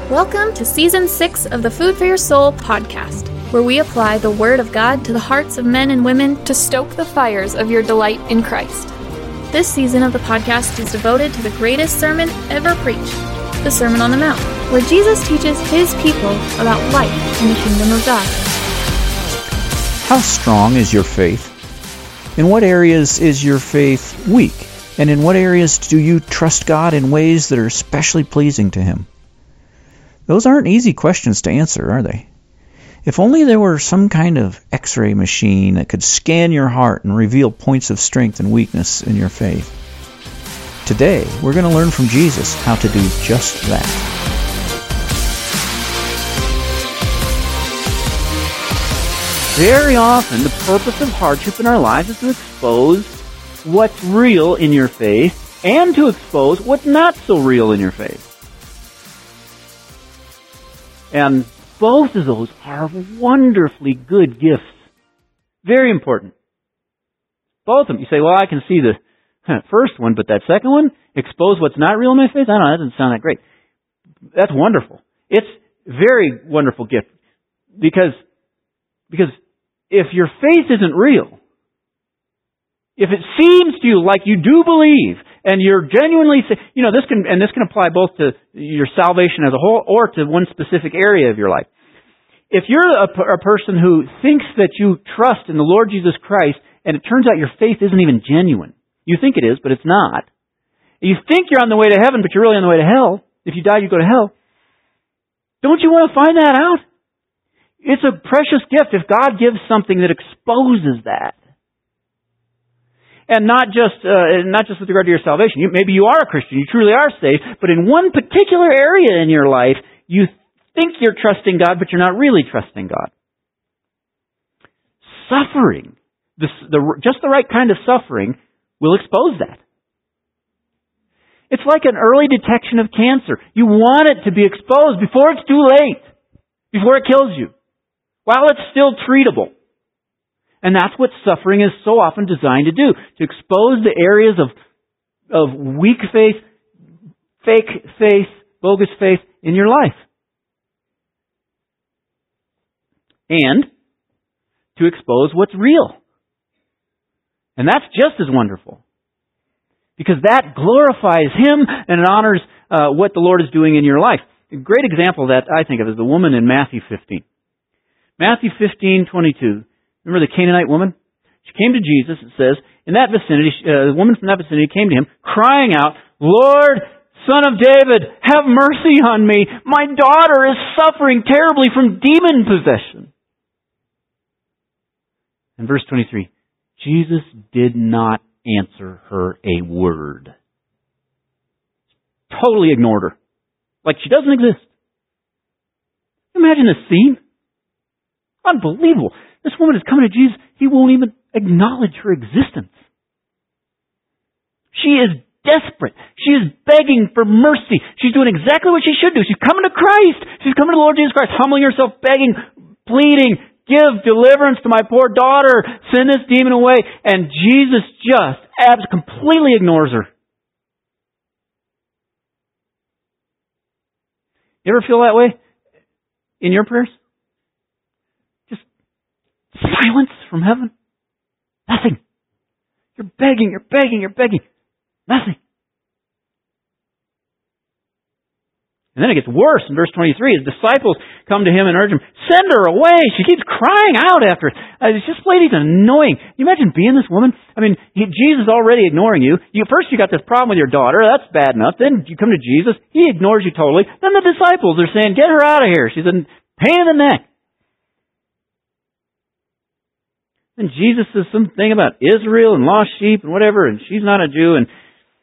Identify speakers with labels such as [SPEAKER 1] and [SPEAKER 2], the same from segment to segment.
[SPEAKER 1] Welcome to Season 6 of the Food for Your Soul podcast, where we apply the Word of God to the hearts of men and women to stoke the fires of your delight in Christ. This season of the podcast is devoted to the greatest sermon ever preached, the Sermon on the Mount, where Jesus teaches His people about life in the kingdom of God.
[SPEAKER 2] How strong is your faith? In what areas is your faith weak? And in what areas do you trust God in ways that are especially pleasing to Him? Those aren't easy questions to answer, are they? If only there were some kind of X-ray machine that could scan your heart and reveal points of strength and weakness in your faith. Today, we're going to learn from Jesus how to do just that.
[SPEAKER 3] Very often, the purpose of hardship in our lives is to expose what's real in your faith and to expose what's not so real in your faith. And both of those are wonderfully good gifts. Very important. Both of them. You say, well, I can see the first one, but that second one, expose what's not real in my faith? I don't know, that doesn't sound that great. That's wonderful. It's a very wonderful gift. Because if your faith isn't real, if it seems to you like you do believe, and you're genuinely, this can apply both to your salvation as a whole or to one specific area of your life. If you're a person who thinks that you trust in the Lord Jesus Christ, and it turns out your faith isn't even genuine, you think it is, but it's not. You think you're on the way to heaven, but you're really on the way to hell. If you die, you go to hell. Don't you want to find that out? It's a precious gift if God gives something that exposes that. And not just with regard to your salvation. Maybe you are a Christian, you truly are saved, but in one particular area in your life, you think you're trusting God, but you're not really trusting God. Suffering, just the right kind of suffering, will expose that. It's like an early detection of cancer. You want it to be exposed before it's too late, before it kills you, while it's still treatable. And that's what suffering is so often designed to do, to expose the areas of weak faith, fake faith, bogus faith in your life. And to expose what's real. And that's just as wonderful. Because that glorifies Him and it honors what the Lord is doing in your life. A great example of that, I think of, is the woman in Matthew 15. Matthew 15:22. Remember the Canaanite woman? She came to Jesus, it says, in that vicinity, the woman from that vicinity came to Him, crying out, "Lord, Son of David, have mercy on me. My daughter is suffering terribly from demon possession." And verse 23, Jesus did not answer her a word. Totally ignored her. Like she doesn't exist. Imagine this scene. Unbelievable. This woman is coming to Jesus. He won't even acknowledge her existence. She is desperate. She is begging for mercy. She's doing exactly what she should do. She's coming to Christ. She's coming to the Lord Jesus Christ, humbling herself, begging, pleading, "Give deliverance to my poor daughter. Send this demon away." And Jesus just completely ignores her. You ever feel that way in your prayers? Silence from heaven. Nothing. You're begging, you're begging, you're begging. Nothing. And then it gets worse in verse 23. His disciples come to Him and urge Him, "Send her away. She keeps crying out after us. This lady's annoying." Can you imagine being this woman? I mean, Jesus is already ignoring you. First you got this problem with your daughter. That's bad enough. Then you come to Jesus. He ignores you totally. Then the disciples are saying, "Get her out of here. She's a pain in the neck." And Jesus says something about Israel and lost sheep and whatever, and she's not a Jew, and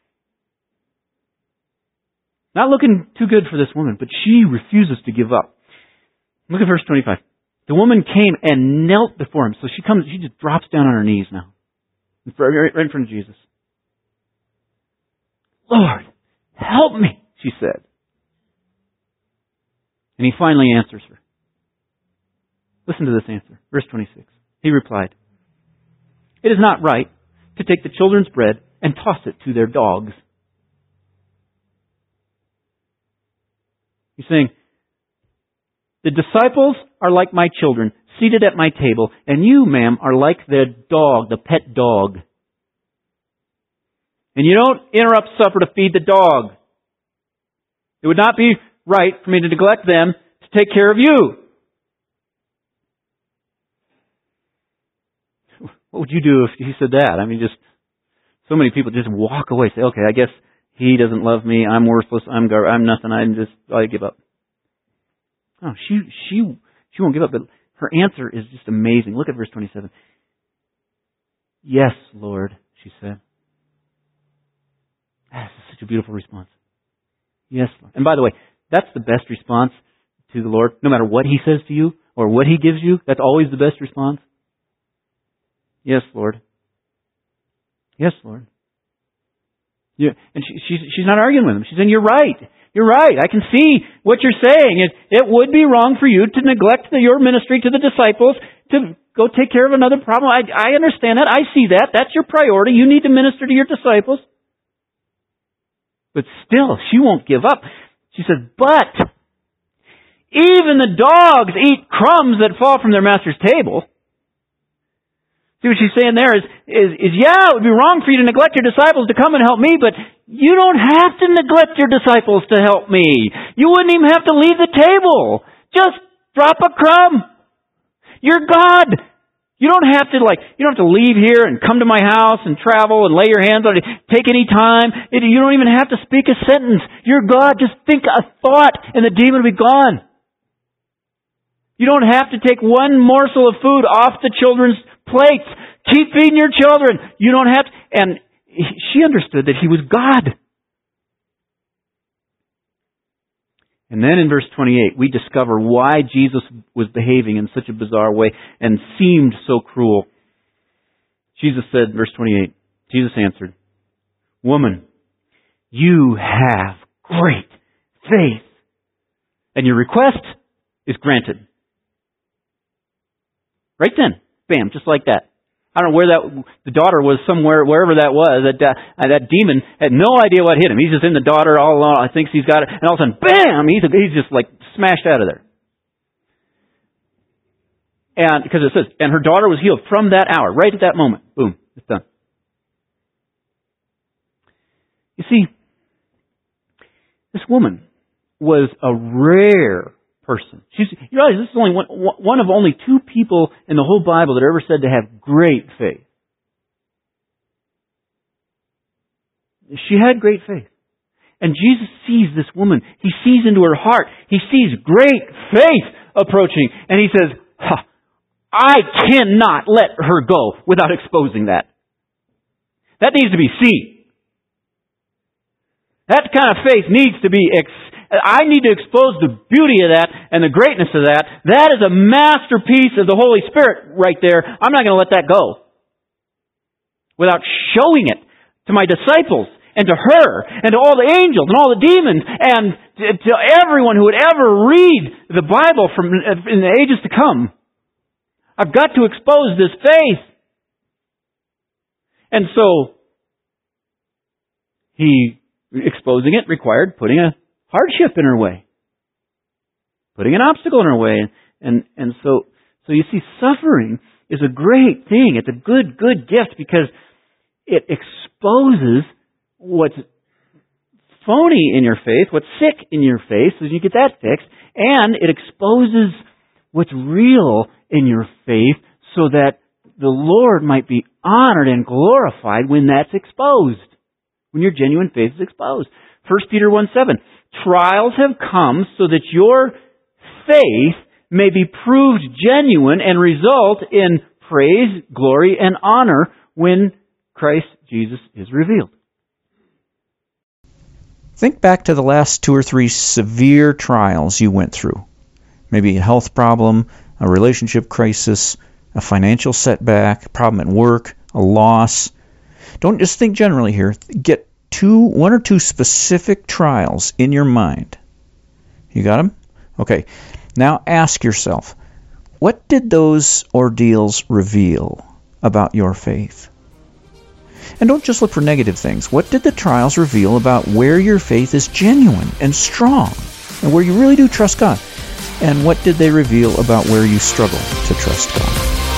[SPEAKER 3] not looking too good for this woman, but she refuses to give up. Look at verse 25. The woman came and knelt before Him. So she just drops down on her knees now, right in front of Jesus. "Lord, help me," she said. And He finally answers her. Listen to this answer. Verse 26. He replied, "It is not right to take the children's bread and toss it to their dogs." He's saying, The disciples are like my children, seated at my table, and you, ma'am, are like the dog, the pet dog. And you don't interrupt supper to feed the dog. It would not be right for me to neglect them to take care of you. What would you do if he said that? I mean, just so many people just walk away, say, okay, I guess he doesn't love me, I'm worthless, I'm nothing, I give up. No, she won't give up, but her answer is just amazing. Look at verse 27. Yes, Lord, she said. That's such a beautiful response. Yes, Lord. And by the way, that's the best response to the Lord. No matter what He says to you or what He gives you, that's always the best response. Yes, Lord. Yes, Lord. Yeah, and she's not arguing with him. She's saying, you're right. You're right. I can see what you're saying. It would be wrong for you to neglect your ministry to the disciples to go take care of another problem. I understand that. I see that. That's your priority. You need to minister to your disciples. But still, she won't give up. She says, but even the dogs eat crumbs that fall from their master's table. See what she's saying there is yeah, it would be wrong for you to neglect your disciples to come and help me, but you don't have to neglect your disciples to help me. You wouldn't even have to leave the table. Just drop a crumb. You're God. You don't have to leave here and come to my house and travel and lay your hands on it. Take any time. You don't even have to speak a sentence. You're God. Just think a thought and the demon will be gone. You don't have to take one morsel of food off the children's plates. Keep feeding your children. You don't have to. And she understood that He was God. And then in verse 28, we discover why Jesus was behaving in such a bizarre way and seemed so cruel. Jesus said, verse 28, Jesus answered, "Woman, you have great faith, and your request is granted." Right then. Bam, just like that. I don't know where the daughter was somewhere, wherever that was. That demon had no idea what hit him. He's just in the daughter all alone. I think he's got it. And all of a sudden, bam, he's just like smashed out of there. And because it says, and her daughter was healed from that hour, right at that moment. Boom, it's done. You see, this woman was a rare person. You realize this is only one of only two people in the whole Bible that are ever said to have great faith. She had great faith. And Jesus sees this woman. He sees into her heart. He sees great faith approaching. And He says, I cannot let her go without exposing that. That needs to be seen. That kind of faith needs to be I need to expose the beauty of that and the greatness of that. That is a masterpiece of the Holy Spirit right there. I'm not going to let that go without showing it to my disciples and to her and to all the angels and all the demons and to everyone who would ever read the Bible in the ages to come. I've got to expose this faith. And so, exposing it required putting a hardship in her way, putting an obstacle in her way, and so you see, suffering is a great thing. It's a good gift because it exposes what's phony in your faith, what's sick in your faith, so you get that fixed, and it exposes what's real in your faith, so that the Lord might be honored and glorified when that's exposed, when your genuine faith is exposed. 1 Peter 1:7. Trials have come so that your faith may be proved genuine and result in praise, glory, and honor when Christ Jesus is revealed.
[SPEAKER 2] Think back to the last 2 or 3 severe trials you went through. Maybe a health problem, a relationship crisis, a financial setback, a problem at work, a loss. Don't just think generally here. Get 1 or 2 specific trials in your mind. You got them? Okay. Now ask yourself, what did those ordeals reveal about your faith? And don't just look for negative things. What did the trials reveal about where your faith is genuine and strong and where you really do trust God? And what did they reveal about where you struggle to trust God?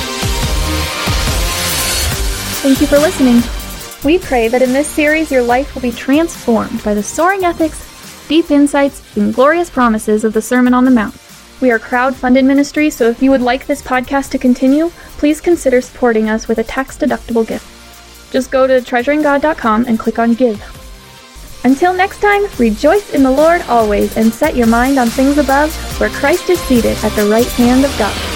[SPEAKER 1] Thank you for listening. We pray that in this series your life will be transformed by the soaring ethics, deep insights, and glorious promises of the Sermon on the Mount. We are a crowd-funded ministry, so if you would like this podcast to continue, please consider supporting us with a tax-deductible gift. Just go to treasuringgod.com and click on Give. Until next time, rejoice in the Lord always and set your mind on things above, where Christ is seated at the right hand of God.